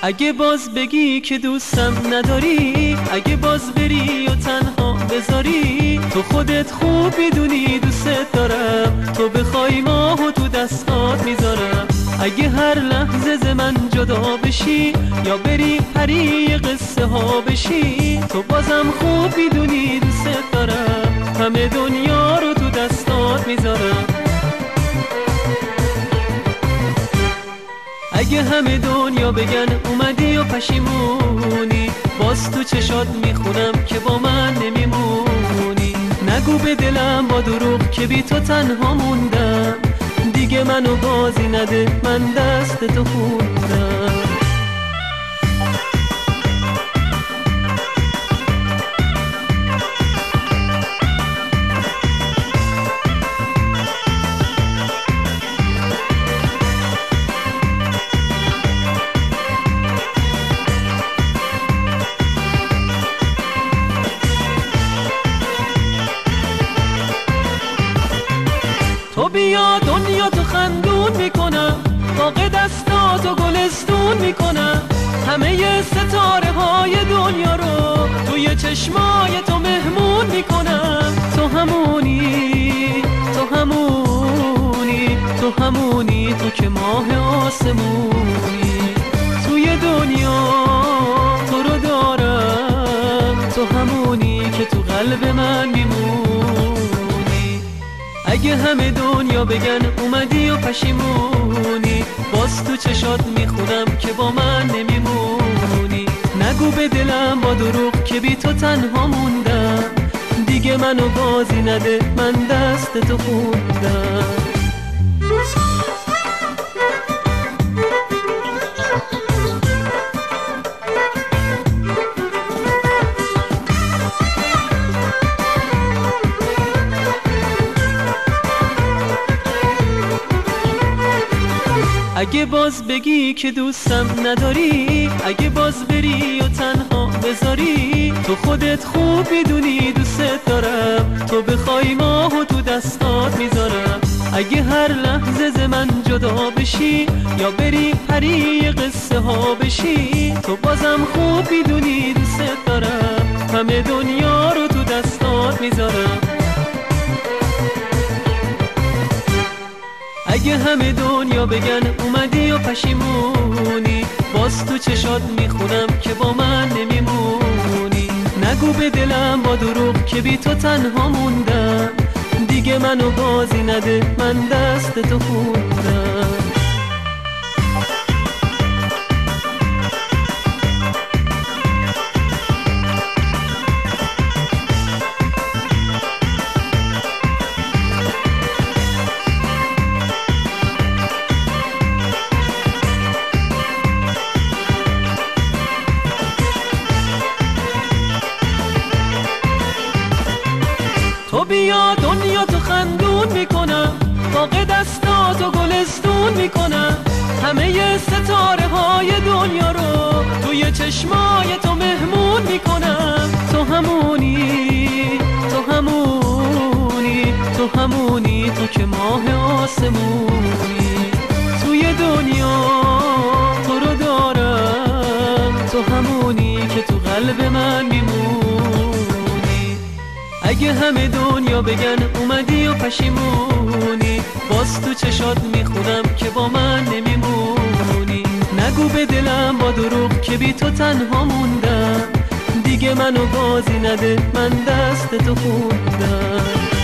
اگه باز بگی که دوستم نداری، اگه باز بری و تنها بذاری، تو خودت خوب میدونی دوست دارم، تو بخوای ماهو تو دستات میذارم. اگه هر لحظه ز من جدا بشی یا بری پری قصه ها بشی، تو بازم خوب میدونی دوست دارم، همه دنیا رو تو دستات میذارم. اگه همه دنیا بگن اومدی و پشیمونی، باز تو چشات میخونم که با من نمیمونی. نگو به دلم با دروغ که بی تو تنها موندم، دیگه منو بازی نده من دست تو خوندم. تو بیا دنیا تو خندون میکنم، باغ دستاتو گلستون میکنم، همه ستاره های دنیا رو توی چشمای تو مهمون میکنم. تو همونی، تو همونی، تو همونی، تو که ماه آسمونی، توی دنیا تو رو دارم، تو همونی که تو قلب من میمونی. اگه همه دنیا بگن اومدی و پشیمونی، باز تو چشات میخونم که با من نمیمونی. نگو به دلم با دروغ که بی تو تنها موندم، دیگه منو بازی نده من دست تو خوندم. اگه باز بگی که دوستم نداری، اگه باز بری و تنها بذاری، تو خودت خوب میدونی دوست دارم، تو بخوای ماهو تو دستات میذارم. اگه هر لحظه ز من جدا بشی یا بری پری قصه ها بشی، تو بازم خوب میدونی دوست دارم، همه دنیا رو تو دستات میذارم. اگه همه دنیا بگن اومدی و پشیمونی، باز تو چشات میخونم که با من نمیمونی. نگو به دلم با دروغ که بی تو تنها موندم، دیگه منو بازی نده من دست تو خوندم. تو بیا دنیا تو خندون میکنم، باغ دستاتو گلستون میکنم، همه ستاره های دنیا رو توی چشمای تو مهمون میکنم. تو همونی، تو همونی، تو همونی، تو که ماه آسمونی، توی دنیا تو رو دارم، تو همونی که تو قلب من میمونی. اگه همه دنیا بگن اومدی و پشیمونی، باز تو چشات میخونم که با من نمیمونی. نگو به دلم با دروغ که بی تو تنها موندم، دیگه منو بازی نده من دست تو خوندم.